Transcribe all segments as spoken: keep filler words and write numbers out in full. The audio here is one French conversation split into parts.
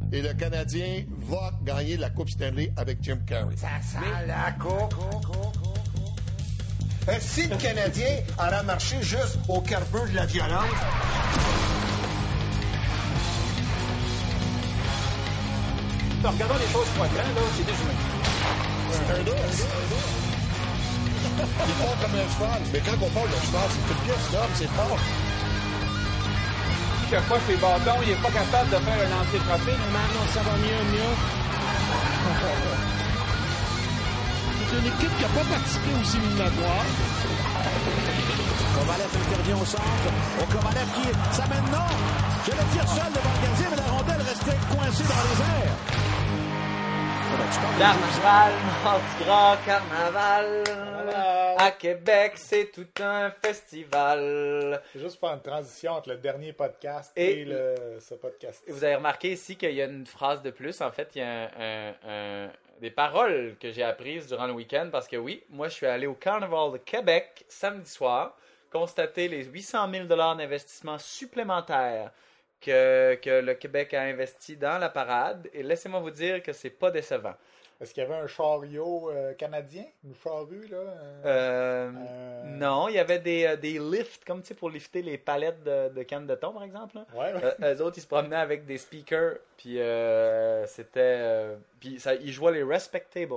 et le Canadien va gagner la Coupe Stanley avec Jim Carrey. Ça sent la coupe. Euh, si le Canadien aurait marché juste au carrefour de la violence... Regardons les choses froidement, là, c'est déjoué. C'est un dos, il part comme un cheval, mais quand on parle de cheval, c'est une pièce d'homme, c'est fort. Il ne pas ses bâtons, il n'est pas capable de faire un lancer-frappé. Maintenant, ça va mieux, mieux. C'est une équipe qui n'a pas participé aux éliminatoires. Kovalev intervient au centre. Au Kovalev qui s'amène non. Je le tire seul devant le gardien, mais la rondelle restait coincée dans les airs. Carnaval, Mardi Gras, carnaval. À Québec, c'est tout un festival. C'est juste faire une transition entre le dernier podcast et, et le, ce podcast. Et vous avez remarqué ici qu'il y a une phrase de plus. En fait, il y a un, un, un, des paroles que j'ai apprises durant le week-end parce que oui, moi, je suis allé au Carnaval de Québec samedi soir, constater les huit cent mille dollars d'investissement supplémentaires que, que le Québec a investi dans la parade. Et laissez-moi vous dire que c'est pas décevant. Est-ce qu'il y avait un chariot euh, canadien, une charrue, là? Euh, euh, euh... Non, il y avait des, euh, des lifts, comme tu sais, pour lifter les palettes de, de cannes de thon, par exemple. Là. Ouais, ouais. Euh, eux autres, ils se promenaient avec des speakers, puis euh, c'était... Euh, puis ça, ils jouaient les Respectables.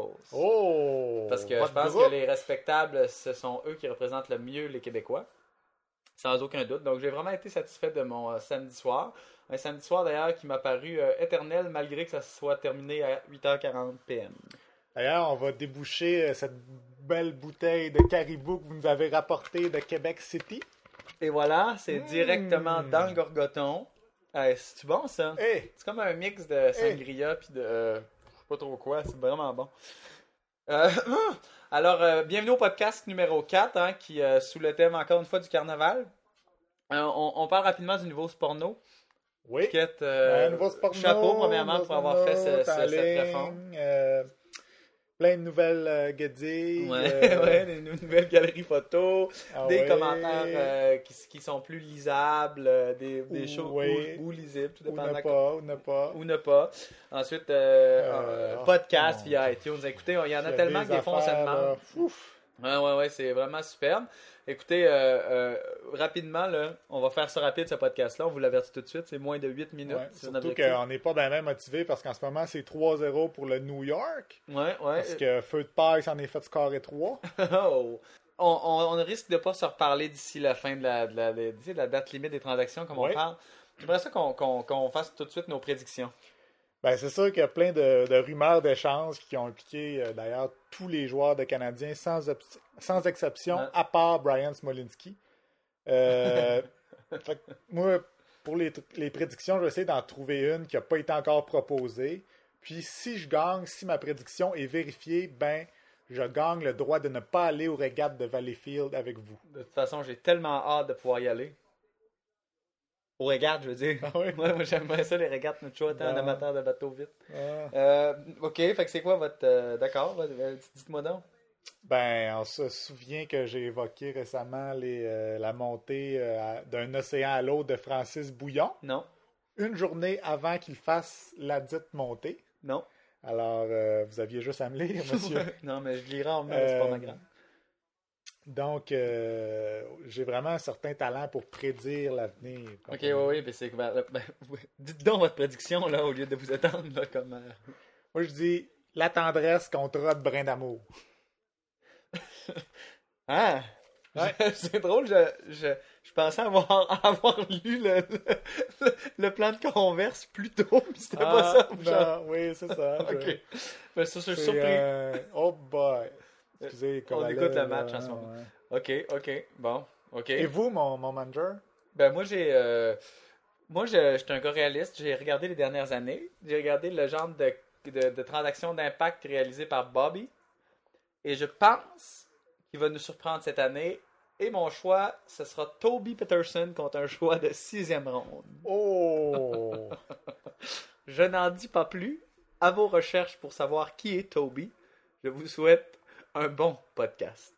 Oh! Parce que je pense que les respectables, ce sont eux qui représentent le mieux les Québécois. Sans aucun doute. Donc, j'ai vraiment été satisfait de mon euh, samedi soir. Un samedi soir, d'ailleurs, qui m'a paru euh, éternel, malgré que ça soit terminé à huit heures quarante p m. D'ailleurs, on va déboucher euh, cette belle bouteille de caribou que vous nous avez rapportée de Québec City. Et voilà, c'est mmh. directement dans le Gorgoton. Hey, c'est-tu bon, ça? Hey. C'est comme un mix de sangria puis de... Euh, je sais pas trop quoi, c'est vraiment bon. Euh, alors, euh, bienvenue au podcast numéro quatre, hein, qui euh, sous le thème, encore une fois, du carnaval. Euh, on, on parle rapidement du nouveau Sporno. Oui. Quête, euh, un nouveau Sporno. Chapeau, premièrement, pour avoir fait ce, ce, cette réforme. Euh, plein de nouvelles euh, guédilles. Ouais, euh... ouais, des nouvelles galeries photos, ah des ouais. commentaires euh, qui, qui sont plus lisables, euh, des, des ou, shows ouais. ou, ou lisibles, tout ou dépend ne de la... pas, ou ne pas. Ou ne pas. Ensuite, euh, euh, euh, podcast oh, via iTunes. Écoutez, il y en a, a tellement des que des fois on se demande. Ouais, ouais, ouais, c'est vraiment superbe. Écoutez, euh, euh, rapidement, là, on va faire ça rapide, ce podcast-là. On vous l'avertit tout de suite, c'est moins de huit minutes. Ouais, surtout qu'on n'est pas bien motivé parce qu'en ce moment, c'est trois zéro pour le New York. Ouais, ouais. Parce que Feu de paille s'en est fait scorer trois. oh. on, on, on risque de ne pas se reparler d'ici la fin de la, de la, de, de la date limite des transactions, comme ouais. on parle. J'aimerais ça qu'on, qu'on, qu'on fasse tout de suite nos prédictions. Ben, c'est sûr qu'il y a plein de, de rumeurs d'échanges qui ont impliqué euh, d'ailleurs tous les joueurs de Canadiens sans, op- sans exception, ouais. à part Brian Smolinski. Euh, fait que moi, pour les, les prédictions, je vais essayer d'en trouver une qui n'a pas été encore proposée. Puis si je gagne, si ma prédiction est vérifiée, ben je gagne le droit de ne pas aller aux régates de Valleyfield avec vous. De toute façon, j'ai tellement hâte de pouvoir y aller. Aux régates, je veux dire. Ah oui? Ouais, moi, j'aimerais ça, les régates. Notre choix, étant un amateur de bateau vite. Ah. Euh, OK, fait que c'est quoi votre... Euh, d'accord, dites-moi donc. Ben, on se souvient que j'ai évoqué récemment les, euh, la montée euh, d'un océan à l'autre de Francis Bouillon. Non. Une journée avant qu'il fasse la dite montée. Non. Alors, euh, vous aviez juste à me lire, monsieur. Non, mais je lirai en mais c'est pas ma grande. Donc, euh, j'ai vraiment un certain talent pour prédire l'avenir. Ok, oui, oui, mais c'est ben, ben, dites donc votre prédiction, là, au lieu de vous attendre, là, comme... Euh... Moi, je dis, la tendresse contre de brin d'amour. Ah! Ouais. C'est drôle, je, je, je pensais avoir, avoir lu le, le, le plan de Converse plus tôt, mais c'était ah, pas ça. Non, genre... oui, c'est ça. Ok. Je... Mais ça, je suis surpris. Euh... Oh boy! Excusez, on écoute le match en ce moment. Ouais. Ok, ok, bon, ok. Et vous, mon, mon manager? Ben moi, j'ai... Euh... Moi, je, je suis un gars réaliste. J'ai regardé les dernières années. J'ai regardé le genre de, de, de transactions d'impact réalisées par Bobby. Et je pense qu'il va nous surprendre cette année. Et mon choix, ce sera Toby Peterson contre un choix de sixième ronde. Oh! Je n'en dis pas plus. À vos recherches pour savoir qui est Toby. Je vous souhaite un bon podcast.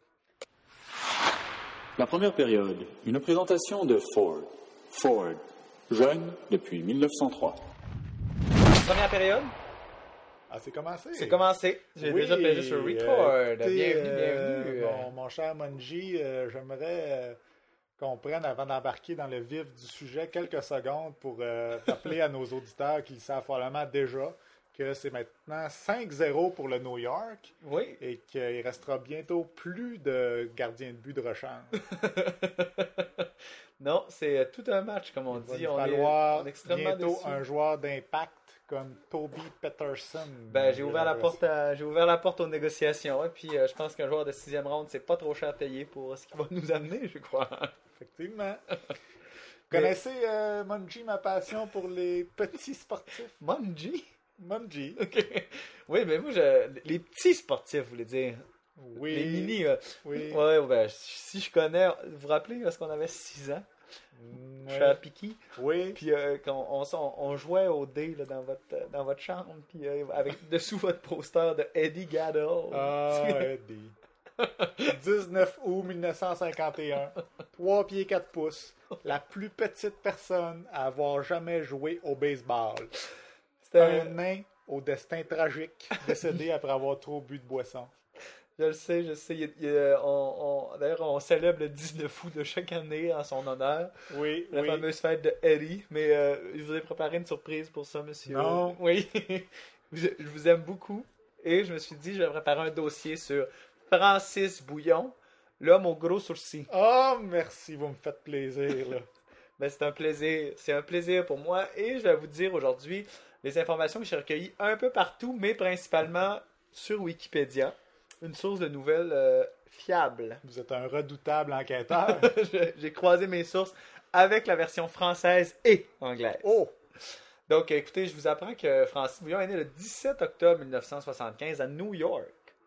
La première période, une présentation de Ford. Ford, jeune depuis mille neuf cent trois. Première période? Ah, c'est commencé. C'est commencé. J'ai Oui, déjà payé sur Record. euh, écoutez, bienvenue, euh, bienvenue. Mon, mon cher Mungie, euh, j'aimerais euh, qu'on prenne, avant d'embarquer dans le vif du sujet, quelques secondes pour euh, rappeler à nos auditeurs qu'ils savent probablement déjà que c'est maintenant cinq zéro pour le New York Oui. et qu'il restera bientôt plus de gardiens de but de rechange. Non, c'est tout un match, comme on Il va dit. nous On est, falloir on est extrêmement bientôt déçus. un joueur d'impact comme Toby Peterson. Ben, j'ai ouvert la porte à, j'ai ouvert la porte aux négociations, et puis euh, je pense qu'un joueur de sixième ronde, c'est pas trop cher à payer pour ce qu'il va nous amener, je crois. Effectivement. Vous connaissez, euh, Mungie, ma passion pour les petits sportifs? Mungie? Mungie. Ok. Oui, mais moi, je... les petits sportifs, vous voulez dire. Oui. Les mini. euh, Oui. Ouais, ben, si je connais, vous vous rappelez, parce qu'on avait six ans, Mm, je suis à Piki, Oui. puis euh, quand on, on, on jouait au dé là, dans, votre, dans votre chambre, puis euh, avec dessous votre poster de Eddie Gaddle. Ah, Eddie. dix-neuf août mille neuf cent cinquante et un. trois pieds quatre pouces. La plus petite personne à avoir jamais joué au baseball. C'était Un nain au destin tragique, décédé après avoir trop bu de boisson. Je le sais, je sais. Il y a- il y a- on, on- d'ailleurs, on célèbre le dix-neuf août de chaque année en son honneur. Oui, La oui. fameuse fête de Eddie. Mais euh, je vous ai préparé une surprise pour ça, monsieur. Non. Oui. je, je vous aime beaucoup. Et je me suis dit, je vais préparer un dossier sur Francis Bouillon, l'homme aux gros sourcils. Oh, merci, vous me faites plaisir, là. Ben, c'est un plaisir. C'est un plaisir pour moi. Et je vais vous dire aujourd'hui les informations que j'ai recueillies un peu partout, mais principalement sur Wikipédia. Une source de nouvelles euh, fiable. Vous êtes un redoutable enquêteur. Je- J'ai croisé mes sources avec la version française et anglaise. Oh! Donc, écoutez, je vous apprends que Francis Bouillon est né le dix-sept octobre mille neuf cent soixante-quinze à New York.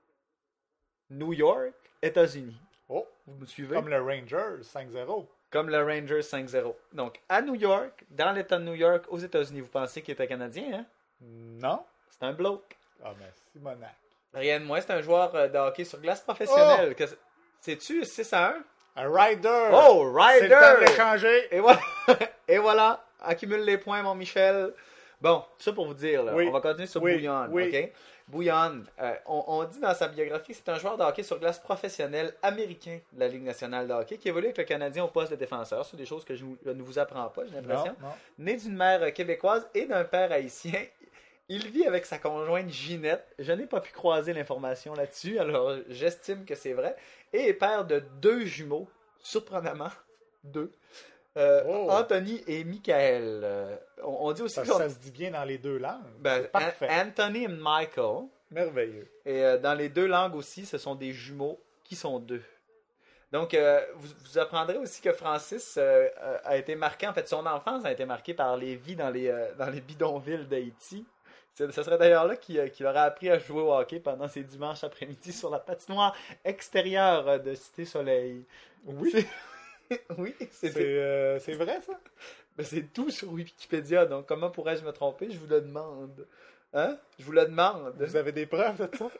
New York, États-Unis. Oh! Vous me suivez? Comme le Rangers, cinq zéro. Comme le Rangers cinq zéro. Donc, à New York, dans l'État de New York, aux États-Unis. Vous pensez qu'il était Canadien, hein? Non? C'est un bloke. Ah, ben, Simonac. Rien de moins, c'est un joueur euh, de hockey sur glace professionnel. Que c'est- Sais-tu six à un? Un Ryder! Oh, C'est le temps de Ryder! l'échanger! Et voilà, et voilà, accumule les points, mon Michel. Bon, ça pour vous dire, là. Oui. On va continuer sur Oui. Bouillon, Oui. ok? Bouillon, euh, on, on dit dans sa biographie que c'est un joueur de hockey sur glace professionnel américain de la Ligue nationale de hockey qui évolue avec le Canadien au poste de défenseur. C'est des choses que je, vous- je ne vous apprends pas, j'ai Non, l'impression. non. Né d'une mère euh, québécoise et d'un père haïtien, il vit avec sa conjointe Ginette. Je n'ai pas pu croiser l'information là-dessus, alors j'estime que c'est vrai. Et est père de deux jumeaux, surprenamment, deux. Euh, Oh. Anthony et Michael. Euh, on, on dit aussi Ça, que son- ça se dit bien dans les deux langues. ben, C'est parfait. An- Anthony et Michael. Merveilleux. Et euh, dans les deux langues aussi, ce sont des jumeaux qui sont deux. Donc, euh, vous, vous apprendrez aussi que Francis euh, euh, a été marqué, en fait, son enfance a été marquée par les vies dans les, euh, dans les bidonvilles d'Haïti. C'est- Ce serait d'ailleurs là qu'il euh, qu'il aurait appris à jouer au hockey pendant ses dimanches après-midi sur la patinoire extérieure euh, de Cité Soleil. Oui. C'est- oui, c'est C'est euh, c'est vrai, ça? ben, c'est tout sur Wikipédia, donc comment pourrais-je me tromper? Je vous le demande. Hein? Je vous le demande. Vous avez des preuves de ça?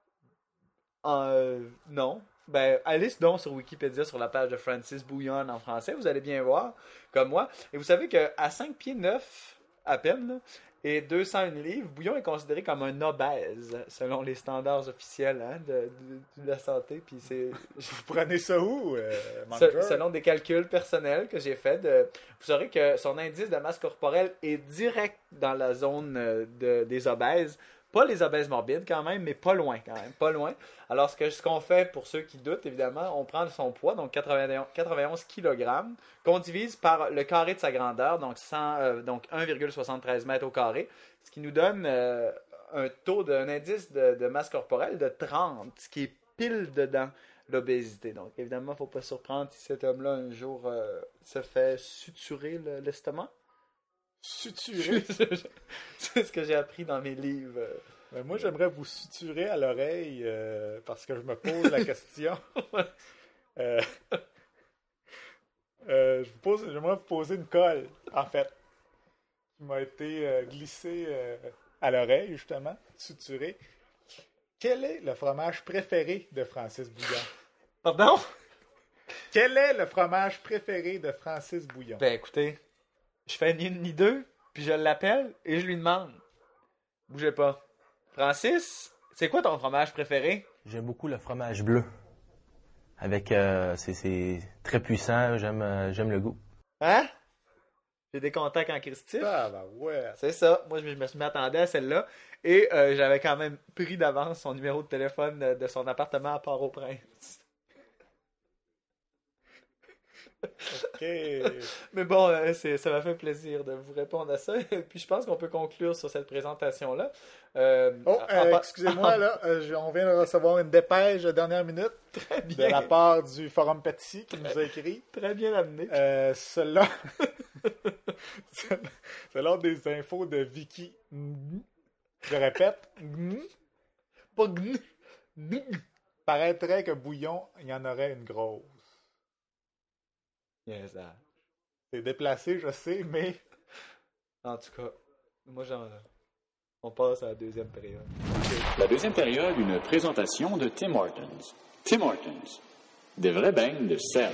Euh, non. Ben, allez donc sur Wikipédia sur la page de Francis Bouillon en français, vous allez bien voir, comme moi. Et vous savez qu'à cinq pieds neuf, à peine, là, et deux cent un livres, Bouillon est considéré comme un obèse, selon les standards officiels hein, de, de- de la santé. Puis c'est Vous prenez ça où, euh, Se- manager? selon des calculs personnels que j'ai faits, de- vous saurez que son indice de masse corporelle est direct dans la zone euh, de- des obèses. Pas les obèses morbides quand même, mais pas loin quand même, pas loin. Alors ce que ce qu'on fait, pour ceux qui doutent, évidemment, on prend son poids, donc quatre-vingt-onze quatre-vingt-onze kilogrammes, qu'on divise par le carré de sa grandeur, donc, cent, euh, donc un virgule soixante-treize mètres au carré, ce qui nous donne euh, un taux d'un indice de, de masse corporelle de trente, ce qui est pile dedans l'obésité. Donc évidemment, il ne faut pas se surprendre si cet homme-là un jour euh, se fait suturer le- l'estomac. Suturé. C'est ce que j'ai appris dans mes livres. Ben, moi, j'aimerais vous suturer à l'oreille euh, parce que je me pose la question. Euh, euh, je vous pose, j'aimerais vous poser une colle, en fait, qui m'a été euh, glissée euh, à l'oreille, justement, suturée. Quel est le fromage préféré de Francis Bouillon? Pardon? Quel est le fromage préféré de Francis Bouillon? Ben écoutez, je fais ni une ni deux, puis je l'appelle et je lui demande. Bougez pas. Francis, c'est quoi ton fromage préféré? J'aime beaucoup le fromage bleu. Avec, euh, c'est, c'est très puissant, j'aime, euh, j'aime le goût. Hein? J'ai des contacts en Christie. Ah, ben ouais. C'est ça. Moi, je me- je m'attendais à celle-là. Et euh, j'avais quand même pris d'avance son numéro de téléphone de, de son appartement à Port-au-Prince. OK. Mais bon, euh, c'est, ça m'a fait plaisir de vous répondre à ça. Et puis, je pense qu'on peut conclure sur cette présentation-là. Euh, Oh, en- euh, en- excusez-moi, là, euh, je- on vient de recevoir une dépêche de dernière minute Très de bien. la part du Forum Pâtissi qui nous a écrit. Très bien amené. Euh, selon... selon des infos de Vicky, je répète, Pas gnu. Gnu. paraîtrait que Bouillon, il y en aurait une grosse. Yes, ah. C'est déplacé, je sais, mais En tout cas, moi, j'en... on passe à la deuxième période. La deuxième période, une présentation de Tim Hortons. Tim Hortons, des vrais beignes de sel.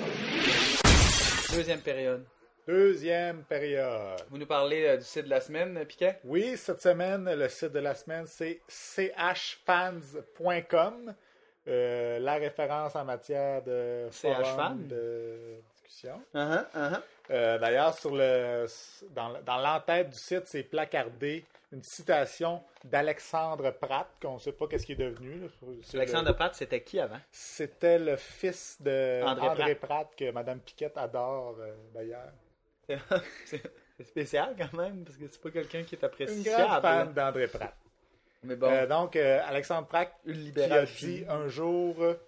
Deuxième période. deuxième période. Vous nous parlez euh, du site de la semaine, Piquet? Oui, cette semaine, le site de la semaine, c'est c h fans point com. Euh, la référence en matière de C H forum Fan? de discussion. Uh-huh, uh-huh. Euh, D'ailleurs, sur le dans, dans l'entête du site, c'est placardé une citation d'Alexandre Pratt, qu'on ne sait pas qu'est-ce qu'il est devenu. Là. C'est Alexandre le- Pratt, c'était qui avant? C'était le fils de André André, Pratt. que Mme Piquette adore, euh, d'ailleurs. C'est c'est spécial quand même, parce que c'est pas quelqu'un qui est Une appréciable. grande fan d'André Pratt. Mais bon, Euh, donc, euh, Alexandre Pratt une qui a libérale dit fille. un jour, euh,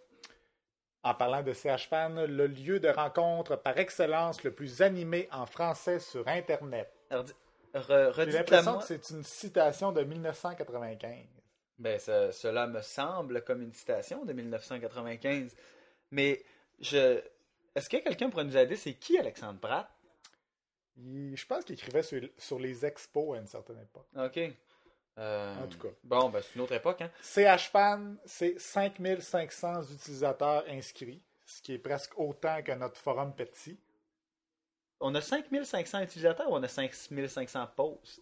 en parlant de C H Fan, le lieu de rencontre par excellence le plus animé en français sur Internet. Alors, dis- re- J'ai redites-la l'impression moi. que c'est une citation de mille neuf cent quatre-vingt-quinze. Ben, ça- cela me semble comme une citation de mille neuf cent quatre-vingt-quinze. Mais, je... est-ce que quelqu'un pourrait nous aider? C'est qui Alexandre Pratt? Il- je pense qu'il écrivait sur, sur les expos à une certaine époque. OK. Euh, En tout cas. Bon, ben, c'est une autre époque, hein? C H Fan, c'est cinq mille cinq cents utilisateurs inscrits, ce qui est presque autant que notre forum Petit. On a cinq mille cinq cents utilisateurs ou on a cinq mille cinq cents posts?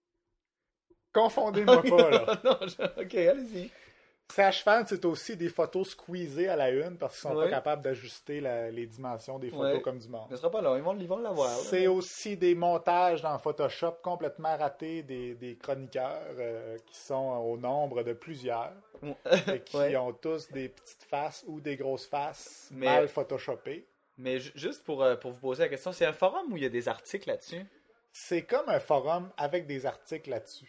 Confondez-moi pas, là. non, je- OK, allez-y. C H Fan, c'est aussi des photos squeezées à la une parce qu'ils sont Ouais. pas capables d'ajuster la- les dimensions des photos Ouais. comme du monde. Ce sera pas long, ils vont, ils vont l'avoir. là. C'est aussi des montages dans Photoshop complètement ratés des, des chroniqueurs euh, qui sont au nombre de plusieurs et qui Ouais. ont tous des petites faces ou des grosses faces Mais- mal photoshopées. Mais ju- juste pour, euh, pour vous poser la question, c'est un forum où il y a des articles là-dessus? C'est comme un forum avec des articles là-dessus.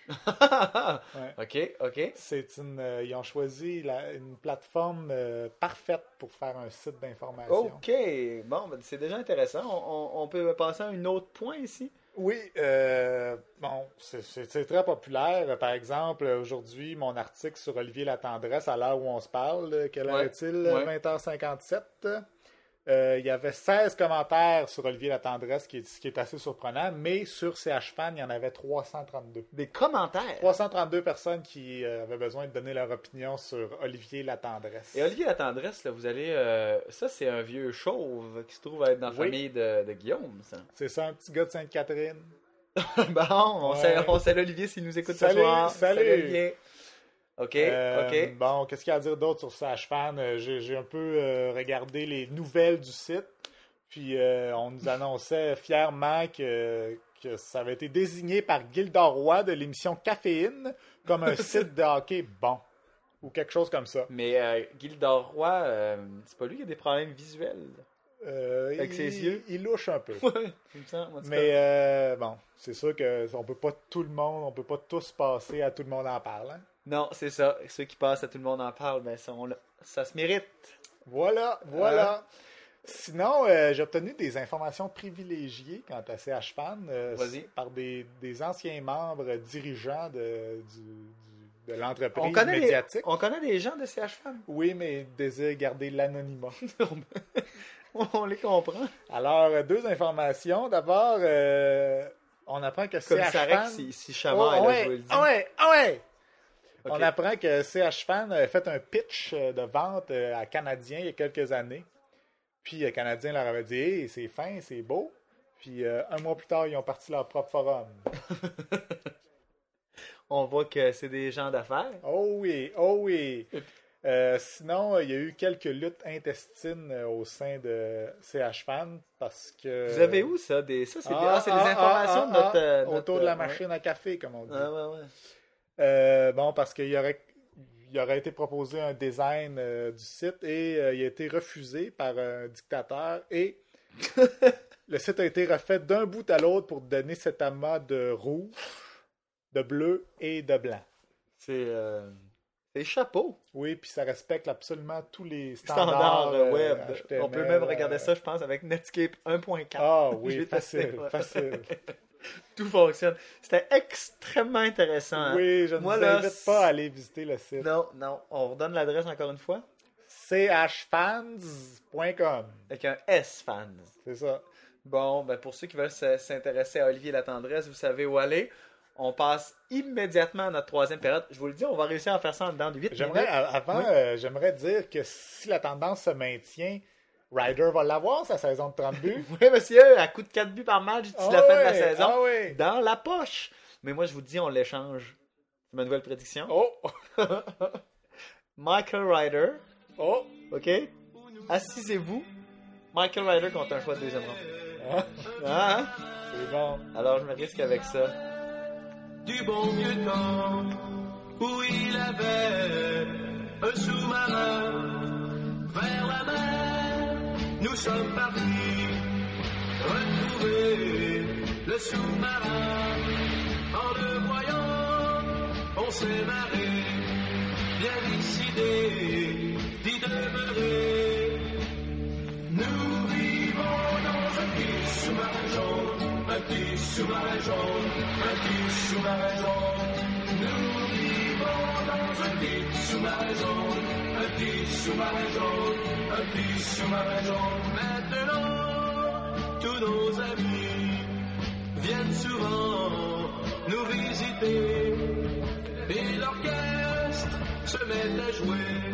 Ouais. OK, OK. C'est une, euh, ils ont choisi la- une plateforme euh, parfaite pour faire un site d'information. OK. Bon, ben, c'est déjà intéressant. On, on- on peut passer à un autre point ici. Oui, euh, bon, c'est- c'est c'est très populaire. Par exemple, aujourd'hui, mon article sur Olivier Latendresse, à l'heure où on se parle, quelle heure Ouais, est-il? ouais. vingt heures cinquante-sept. Euh, il y avait seize commentaires sur Olivier Latendresse, ce qui est, ce qui est assez surprenant, mais sur C H Fan, il y en avait trois cent trente-deux. Des commentaires. trois cent trente-deux personnes qui euh, avaient besoin de donner leur opinion sur Olivier Latendresse. Et Olivier Latendresse, là, vous allez... euh, ça, c'est un vieux chauve qui se trouve à être dans la Oui. famille de, de Guillaume, ça. C'est ça, un petit gars de Sainte-Catherine. bon, on, Ouais. salue, on salue Olivier s'il nous écoute Salut, ce soir. salut. Olivier. OK, Euh, OK. Bon, qu'est-ce qu'il y a à dire d'autre sur C H Fan? Euh, J'ai j'ai un peu euh, regardé les nouvelles du site, puis euh, on nous annonçait fièrement que, que ça avait été désigné par Gildor Roy de l'émission Caféine comme un site de hockey bon, ou quelque chose comme ça. Mais euh, Gildor Roy, euh, c'est pas lui qui a des problèmes visuels. Euh, Avec il, ses yeux? il louche un peu. Ouais, il me semble, en tout Mais euh, bon, c'est sûr que on peut pas tout le monde, on peut pas tous passer à tout le monde en parle. Hein? Non, c'est ça. Ceux qui passent à tout le monde en parle, ben ça, on l'a- ça se mérite. Voilà, voilà. Sinon, euh, j'ai obtenu des informations privilégiées quant à C H Fan euh, Vas-y. par des, des anciens membres dirigeants de, du, du- de l'entreprise On connaît, des, médiatique. on connaît des gens de C H Fan. Oui, mais ils désirent garder l'anonymat. On les comprend. Alors, euh, deux informations. D'abord, euh, on apprend que Comme C H ça Fan... si, si Chamard Oh, est là, ouais, je vous le dis. ah ouais, ah ouais! Ok. On apprend que C H Fan a fait un pitch euh, de vente euh, à Canadien il y a quelques années. Puis le Canadien leur avait dit hey, c'est fin, c'est beau. Puis euh, un mois plus tard, ils ont parti leur propre forum. On voit que c'est des gens d'affaires. Oh oui, oh oui. Euh, sinon, il y a eu quelques luttes intestines au sein de C H Fan parce que... Vous avez où ça? Des... Ça, c'est ah, des... Ah, c'est ah, des informations ah, de notre, ah, notre... autour de la machine ouais. à café, comme on dit. Ah, ouais, ouais. Euh, bon, parce qu'il y aurait, il aurait été proposé un design euh, du site et euh, il a été refusé par un dictateur et le site a été refait d'un bout à l'autre pour donner cet amas de rouge, de bleu et de blanc. C'est... Euh... C'est chapeau. Oui, puis ça respecte absolument tous les standards, standards euh, web. H T M L, on peut même euh... regarder ça, je pense, avec Netscape un point quatre. Ah oui, facile, ouais. facile. Tout fonctionne. C'était extrêmement intéressant. Oui, je ne Moi, vous là, invite pas à aller visiter le site. Non, non. On redonne l'adresse encore une fois. c h fans point com. Avec un S, fans. C'est ça. Bon, ben pour ceux qui veulent s'intéresser à Olivier Latendresse, vous savez où aller. On passe immédiatement à notre troisième période. Je vous le dis, on va réussir à faire ça en dedans de huit j'aimerais, minutes. Avant, oui. euh, j'aimerais dire que si la tendance se maintient, Ryder va l'avoir, sa saison de trente buts. Oui, monsieur, à coup de quatre buts par match d'ici oh la fin oui, de la saison. Oh oui. Dans la poche. Mais moi, je vous dis, on l'échange. C'est ma nouvelle prédiction. Oh! Michael Ryder. Oh! OK? Assisez-vous. Michael Ryder contre un choix de deuxième ronde. Ah, hein? C'est bon. Alors, je me risque avec ça. Du bon vieux temps où il avait un sous-marin vers la mer, nous sommes partis retrouver le sous-marin. En le voyant, on s'est marré, bien décidé d'y demeurer. Nous vivons dans un petit sous-marin jaune, un petit sous-marin jaune, un petit sous-marin jaune. Nous vivons dans un petit sous-marin jaune, un petit sous-marin jaune, un petit sous-marin jaune. Maintenant, tous nos amis viennent souvent nous visiter et l'orchestre se met à jouer.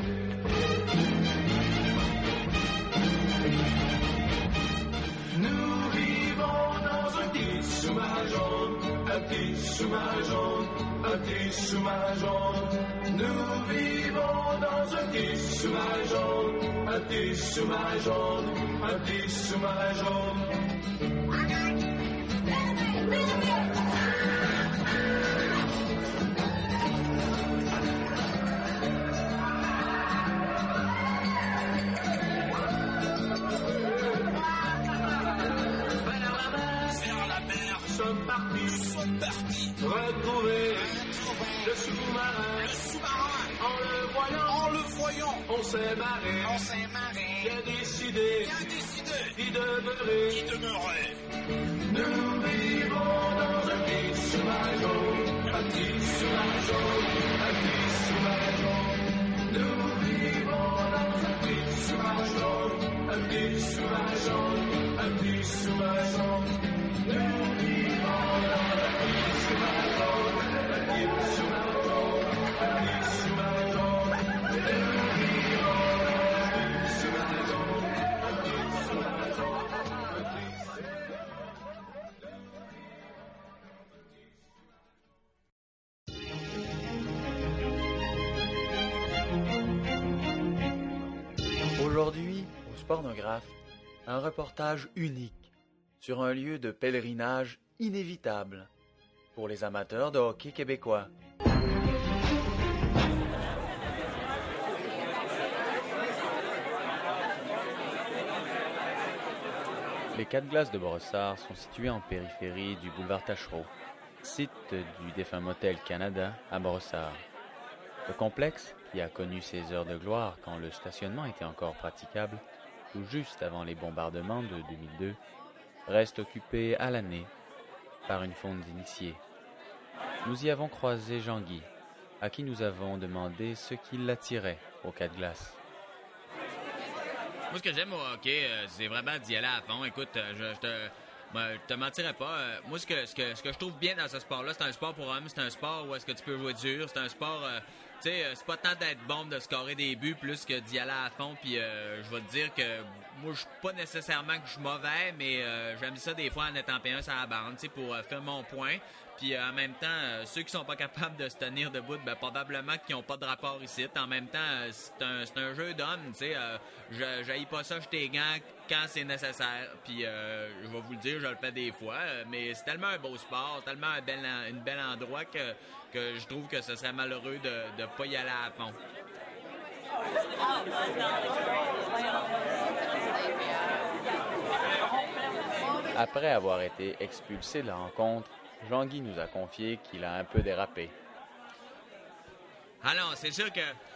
Nous vivons dans un petit sous-marin jaune, un petit sous-marin jaune, un petit sous-marin jaune. Nous vivons dans un petit sous-marin jaune, un petit sous-marin jaune, un petit sous-marin jaune. Retrouver le sous-marin, le sous-marin. En le voyant, en le voyant, on s'est marré, on s'est marré. Bien décidé, bien décidé, d'y demeurer, d'y demeurer. Nous vivons dans un petit sous-marin jaune, un petit sous-marin jaune, un petit sous-marin jaune. Nous vivons dans un petit sous-marin jaune, un petit sous-marin jaune, un petit sous-marin jaune. Nous vivons dans un petit sous-marin jaune, un petit sous-marin jaune, un petit sous-marin jaune. Nous vivons dans un petit sous-marin jaune, un petit sous-marin jaune, un petit sous-marin. Aujourd'hui, au Spornographe, un reportage unique sur un lieu de pèlerinage inévitable pour les amateurs de hockey québécois. Les quatre glaces de Brossard sont situées en périphérie du boulevard Taschereau, site du défunt motel Canada à Brossard. Le complexe, qui a connu ses heures de gloire quand le stationnement était encore praticable, tout juste avant les bombardements de deux mille deux, reste occupé à l'année par une fonte d'initiés. Nous y avons croisé Jean-Guy, à qui nous avons demandé ce qui l'attirait aux quatre glaces. Moi, ce que j'aime au hockey, euh, c'est vraiment d'y aller à fond. Écoute, euh, je, je te... Ben, je te mentirais pas. Euh, moi, ce que, ce, que, ce que je trouve bien dans ce sport-là, c'est un sport pour hommes, c'est un sport où est-ce que tu peux jouer dur, c'est un sport... Euh, tu sais, c'est pas tant d'être bon de scorer des buts plus que d'y aller à fond. Puis euh, je vais te dire que moi, je suis pas nécessairement que je suis mauvais, mais euh, j'aime ça des fois en étant P un sur la bande, tu sais, pour euh, faire mon point. Puis euh, en même temps, euh, ceux qui sont pas capables de se tenir debout, ben probablement qu'ils n'ont pas de rapport ici. En même temps, euh, c'est un, c'est un jeu d'hommes, tu sais. Euh, je j'haïs pas ça jeter les gants quand c'est nécessaire. Puis euh, je vais vous le dire, je le fais des fois. Euh, mais c'est tellement un beau sport, tellement un bel, un bel endroit que, que je trouve que ce serait malheureux de ne pas y aller à fond. Après avoir été expulsé de la rencontre, Jean-Guy nous a confié qu'il a un peu dérapé. Ah non, c'est sûr que...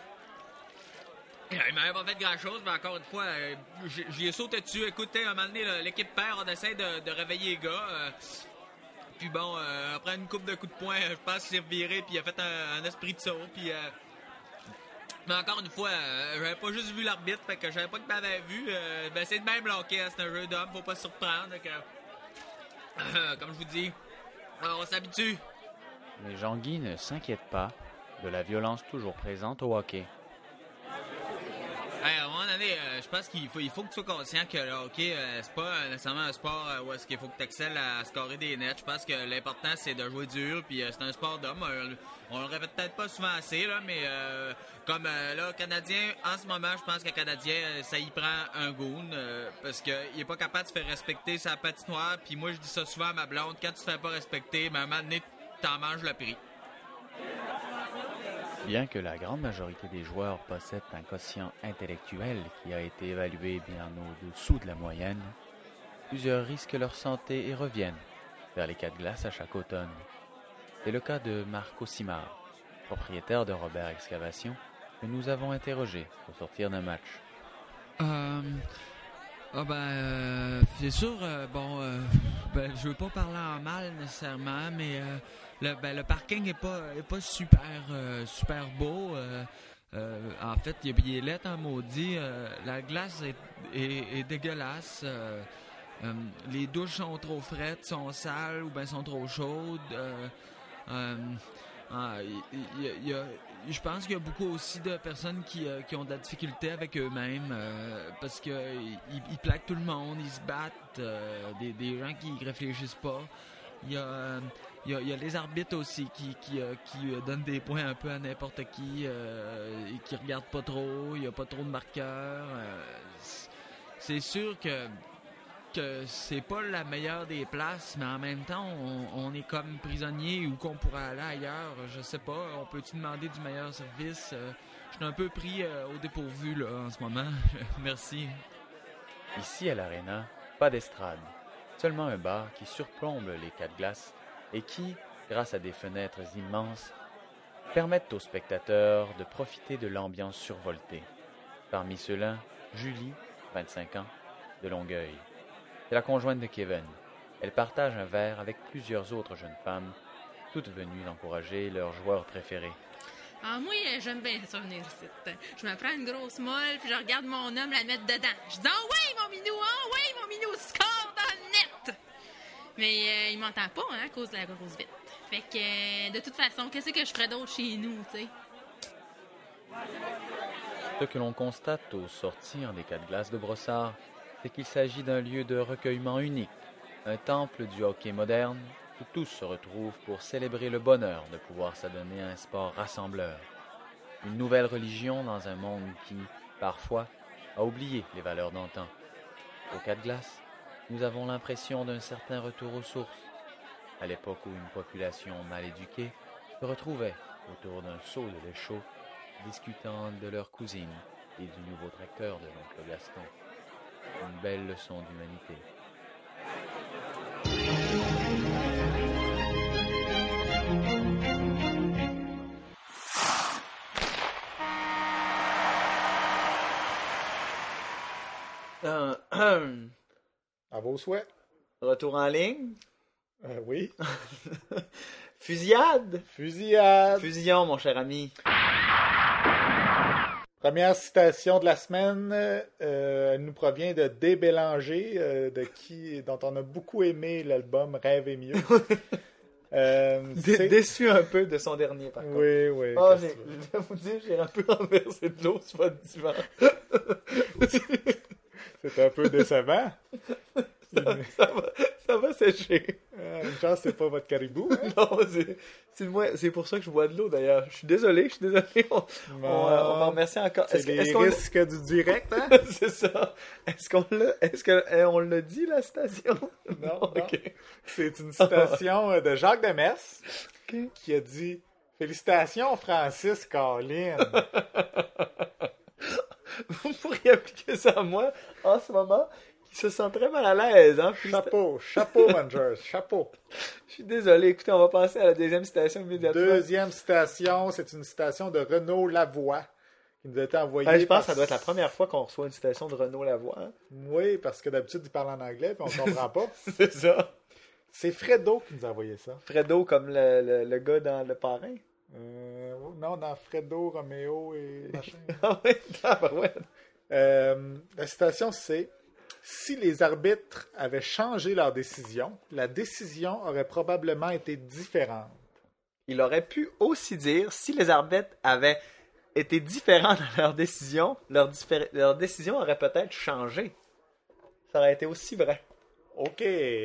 Il m'avait pas fait grand-chose, mais encore une fois, euh, j'y ai sauté dessus. Écoutez, à un moment donné, là, l'équipe perd, on essaie de, de réveiller les gars. Euh, puis bon, euh, après une coupe de coups de poing, je pense qu'il s'est viré, puis il a fait un, un esprit de saut. Puis, euh, mais encore une fois, euh, j'avais pas juste vu l'arbitre, fait que j'avais pas que m'avait vu. Euh, ben c'est de même bloqué, c'est un jeu d'homme, faut pas se surprendre. Que, euh, comme je vous dis, on s'habitue. Mais Jean-Guy ne s'inquiète pas de la violence toujours présente au hockey. Hey, à un moment donné, euh, je pense qu'il faut, il faut que tu sois conscient que le hockey, euh, c'est pas euh, nécessairement un sport euh, où est-ce qu'il faut que tu excelles à scorer des nets. Je pense que l'important, c'est de jouer dur, puis euh, c'est un sport d'homme. Euh, on le répète peut-être pas souvent assez, là, mais euh, comme euh, là, Canadien, en ce moment, je pense que Canadien, euh, ça y prend un goon, euh, parce qu'il est pas capable de se faire respecter sa patinoire. Puis moi, je dis ça souvent à ma blonde, quand tu te fais pas respecter, ben, à un moment donné, t'en manges le prix. Bien que la grande majorité des joueurs possèdent un quotient intellectuel qui a été évalué bien au-dessous de la moyenne, plusieurs risquent leur santé et reviennent vers les quatre glaces à chaque automne. C'est le cas de Marco Simard, propriétaire de Robert Excavation, que nous avons interrogé au sortir d'un match. Euh... Ah ben, euh, c'est sûr, euh, bon, euh, ben, je veux pas parler en mal nécessairement, mais euh, le, ben, le parking est pas, est pas super, euh, super beau. Euh, euh, en fait, il, il est laid en maudit. Euh, la glace est, est, est dégueulasse. Euh, euh, les douches sont trop frettes, sont sales ou ben sont trop chaudes. Euh, euh, Ah, il, il, il y a, je pense qu'il y a beaucoup aussi de personnes qui, euh, qui ont de la difficulté avec eux-mêmes euh, parce qu'ils ils, ils plaquent tout le monde, ils se battent, euh, des, des gens qui réfléchissent pas. Il y a, euh, il y a, il y a les arbitres aussi qui, qui, euh, qui donnent des points un peu à n'importe qui euh, et qui regardent pas trop, il y a pas trop de marqueurs. Euh, c'est sûr que que c'est pas la meilleure des places, mais en même temps, on, on est comme prisonnier ou qu'on pourrait aller ailleurs. Je sais pas, on peut-tu demander du meilleur service? Euh, je suis un peu pris euh, au dépourvu là, en ce moment. Merci. Ici à l'Arena, pas d'estrade. Seulement un bar qui surplombe les quatre glaces et qui, grâce à des fenêtres immenses, permettent aux spectateurs de profiter de l'ambiance survoltée. Parmi ceux-là, Julie, vingt-cinq ans, de Longueuil. C'est la conjointe de Kevin. Elle partage un verre avec plusieurs autres jeunes femmes, toutes venues encourager leur joueur préféré. Ah, moi, j'aime bien ça venir ici. Je me prends une grosse molle, puis je regarde mon homme la mettre dedans. Je dis « Ah oui, mon minou! Ah oui, mon minou! Score dans le net! » Mais euh, il m'entend pas, hein, à cause de la grosse vitre. Fait que, euh, de toute façon, qu'est-ce que je ferais d'autre chez nous, tu sais? Ce que l'on constate au sortir des quatre glaces de Brossard, c'est qu'il s'agit d'un lieu de recueillement unique, un temple du hockey moderne où tous se retrouvent pour célébrer le bonheur de pouvoir s'adonner à un sport rassembleur. Une nouvelle religion dans un monde qui, parfois, a oublié les valeurs d'antan. Aux quatre glaces, nous avons l'impression d'un certain retour aux sources, à l'époque où une population mal éduquée se retrouvait autour d'un seau de lait chaud, discutant de leur cousine et du nouveau tracteur de l'oncle Gaston. Une belle leçon d'humanité. Euh, à vos souhaits. Retour en ligne? Euh, oui. Fusillade? Fusillade. Fusion, mon cher ami. Première citation de la semaine, euh, elle nous provient de D. Bélanger, euh, de qui, dont on a beaucoup aimé l'album Rêve est mieux. Euh, Dé- c'est... Déçu un peu de son dernier, par contre. Oui, oui. Oh, qu'est-ce j'ai, que tu veux? je vais vous dire, j'ai un peu renversé de l'eau sur votre divan. C'est un peu décevant. ça, ça, va, ça va sécher. Euh, une chance, c'est pas votre caribou. Hein? Non, c'est, c'est, moi, c'est pour ça que je bois de l'eau, d'ailleurs. Je suis désolé, je suis désolé. On, Non, on, euh, on va remercier encore. C'est Est-ce, les est-ce qu'on risques du direct, hein? c'est ça. Est-ce qu'on l'a, est-ce que, euh, on l'a dit, la station? Non, ok. non. C'est une citation euh, de Jacques Demers Okay. qui a dit « Félicitations, Francis Carlin. » Vous pourriez appliquer ça à moi en ce moment, qui se sent très mal à l'aise. Hein? Chapeau, chapeau, Rangers, chapeau. Je suis désolé. Écoutez, on va passer à la deuxième citation immédiatement. Deuxième citation, c'est une citation de Renaud Lavoie qui nous a été envoyée. Ouais, je pense par... que ça doit être la première fois qu'on reçoit une citation de Renaud Lavoie. Hein? Oui, parce que d'habitude, il parle en anglais et on ne comprend pas. C'est ça. C'est Fredo qui nous a envoyé ça. Fredo, comme le, le, le gars dans Le Parrain. Euh, non, dans Fredo, Roméo et machin. Ah oui, ah ben ouais. Euh, la citation, c'est « Si les arbitres avaient changé leur décision, la décision aurait probablement été différente. » Il aurait pu aussi dire, si les arbitres avaient été différents dans leur décision, leur, diffé- leur décision aurait peut-être changé. Ça aurait été aussi vrai. OK.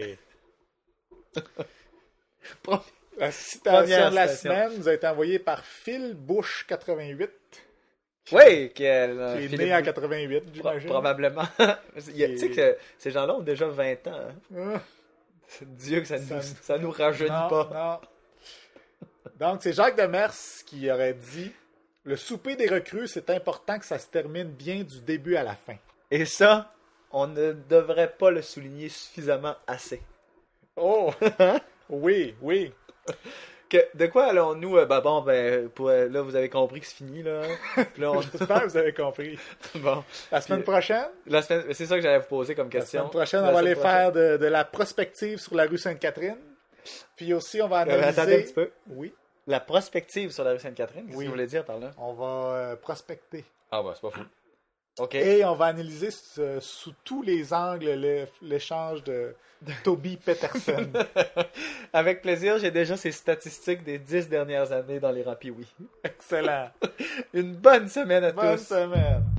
La citation de la citation. semaine nous a été envoyée par Phil Bush quatre-vingt-huit. Oui, qu'elle. euh, Qui est Philippe né en Bou- quatre-vingt-huit, Pro- j'imagine. probablement. Il y a- Tu sais que ces gens-là ont déjà vingt ans. hein. Ah. C'est Dieu que ça, Ça nous, me- ça nous rajeunit Non, pas. non. Donc, c'est Jacques Demers qui aurait dit « Le souper des recrues, c'est important que ça se termine bien du début à la fin. Et ça, on ne devrait pas le souligner suffisamment assez. » Oh! Oui, oui. Que, de quoi allons-nous... euh, ben bon, ben, pour, euh, là, vous avez compris que c'est fini, là. Puis là, on... J'espère que vous avez compris. Bon. La semaine Puis, prochaine, La semaine... C'est ça que j'allais vous poser comme la question. semaine prochaine, La on va semaine aller prochaine. faire de, de la prospective sur la rue Sainte-Catherine. Puis aussi, on va Euh, analyser... attendez un petit peu. Oui, La prospective sur la rue Sainte-Catherine, qu'est-ce Oui. que vous voulez dire par là? on va euh, prospecter. Ah bah, c'est pas fou. OK. Et on va analyser euh, sous tous les angles le- l'échange de Toby Peterson. Avec plaisir, j'ai déjà ces statistiques des dix dernières années dans les Rampiwi. Excellent. Une bonne semaine à Bonne tous. semaine.